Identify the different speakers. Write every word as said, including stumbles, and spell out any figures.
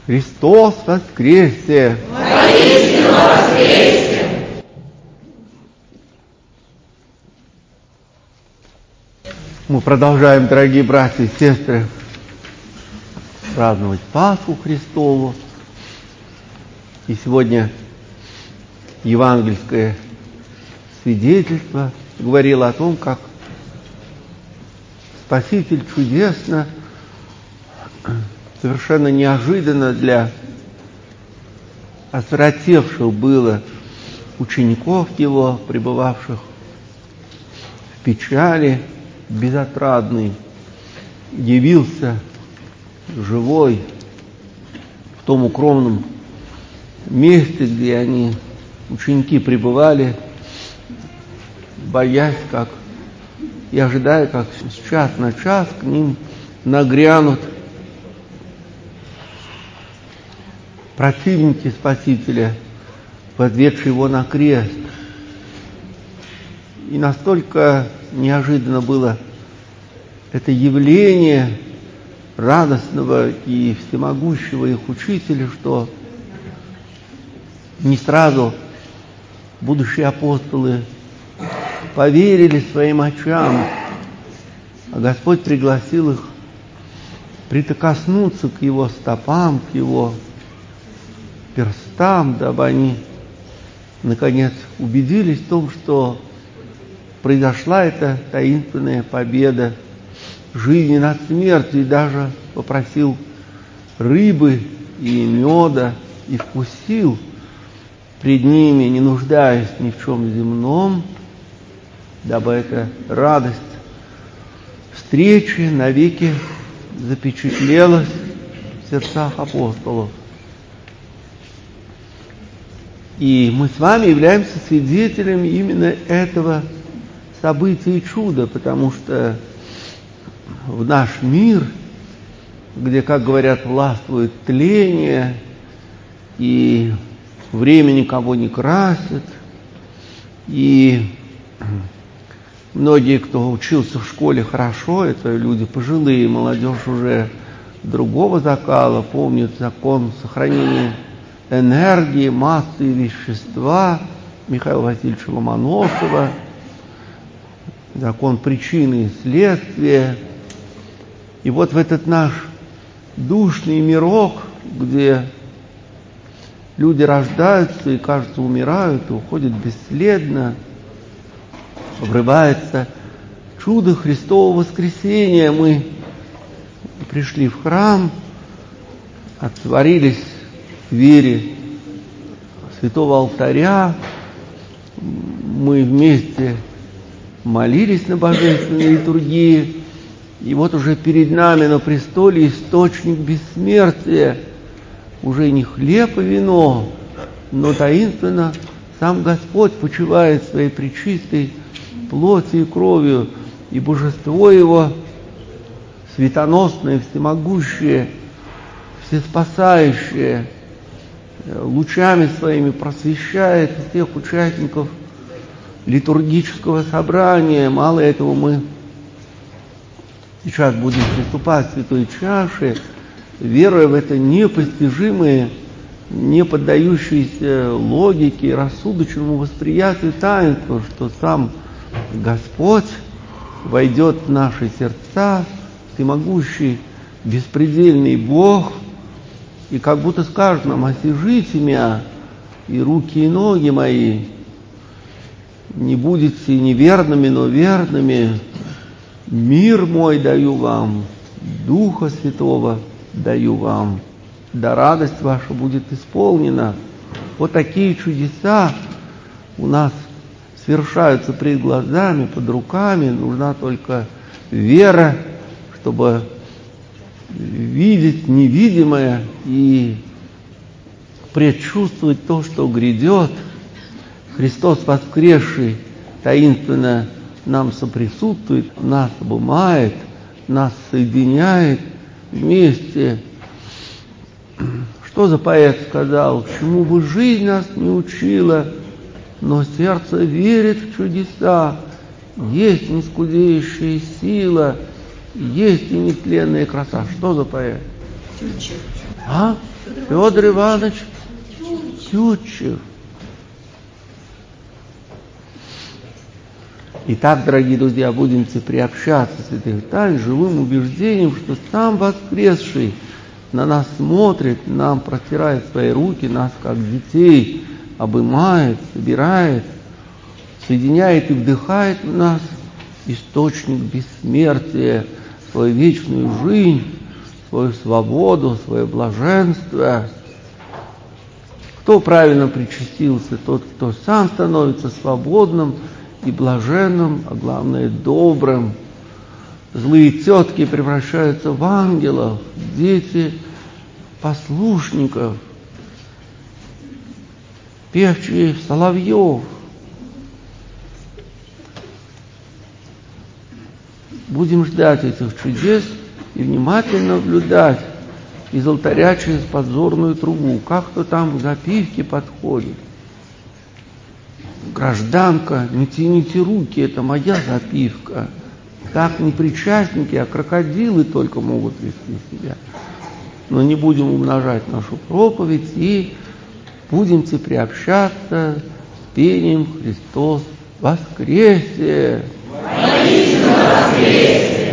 Speaker 1: Христос воскресе!
Speaker 2: Воистину воскресе!
Speaker 1: Мы продолжаем, дорогие братья и сестры, праздновать Пасху Христову. И сегодня евангельское свидетельство говорило о том, как Спаситель чудесно, совершенно неожиданно для осиротевших было учеников его, пребывавших в печали безотрадной, явился живой в том укромном месте, где они, ученики, пребывали, боясь, как и ожидая, как с час на час к ним нагрянут противники Спасителя, возведшие его на крест. И настолько неожиданно было это явление радостного и всемогущего их учителя, что не сразу будущие апостолы поверили своим очам, а Господь пригласил их прикоснуться к его стопам, к его перстам, дабы они, наконец, убедились в том, что произошла эта таинственная победа жизни над смертью, и даже попросил рыбы и меда и вкусил пред ними, не нуждаясь ни в чем земном, дабы эта радость встречи навеки запечатлелась в сердцах апостолов. И мы с вами являемся свидетелями именно этого события и чуда, потому что в наш мир, где, как говорят, властвует тление, и время никого не красит, и многие, кто учился в школе хорошо, это люди пожилые, молодежь уже другого закала, помнят закон сохранения энергии, массы и вещества Михаила Васильевича Ломоносова, закон причины и следствия. И вот в этот наш душный мирок, где люди рождаются и, кажется, умирают и уходят бесследно, врывается чудо Христового воскресения. Мы пришли в храм, отворились в вере святого алтаря, мы вместе молились на божественной литургии, и вот уже перед нами на престоле источник бессмертия, уже не хлеб и вино, но таинственно сам Господь почивает своей пречистой плотью и кровью, и божество Его светоносное, всемогущее, всеспасающее, лучами своими просвещает всех участников литургического собрания. Мало этого, мы сейчас будем приступать к святой чаше, веруя в это непостижимое, не поддающееся логике и рассудочному восприятию таинства, что сам Господь войдет в наши сердца, всемогущий, беспредельный Бог, и как будто скажет нам: осижите меня, и руки и ноги мои, не будете неверными, но верными, мир мой даю вам, Духа Святого даю вам, да радость ваша будет исполнена. Вот такие чудеса у нас совершаются пред глазами, под руками. Нужна только вера, чтобы видеть невидимое и предчувствовать то, что грядет. Христос воскресший таинственно нам соприсутствует, нас обнимает, нас соединяет вместе. Что за поэт сказал? Чему бы жизнь нас не учила, но сердце верит в чудеса. Есть нескудеющая сила, есть и нетленная краса. Что за поэт?
Speaker 2: Тютчев.
Speaker 1: А? Федор Иванович Тютчев. Итак, дорогие друзья, будем приобщаться к святых тайн живым убеждением, что сам воскресший на нас смотрит, нам протирает свои руки, нас как детей обымает, собирает, соединяет и вдыхает в нас источник бессмертия, свою вечную жизнь, свою свободу, свое блаженство. Кто правильно причастился? Тот, кто сам становится свободным и блаженным, а главное добрым. Злые тетки превращаются в ангелов, дети послушников, певчие соловьев. Будем ждать этих чудес и внимательно наблюдать из алтаря через подзорную трубу, как кто там к запивке подходит. Гражданка, не тяните руки, это моя запивка. Так не причастники, а крокодилы только могут вести себя. Но не будем умножать нашу проповедь и будем приобщаться с пением «Христос воскресе!»
Speaker 2: Воистину воскресе!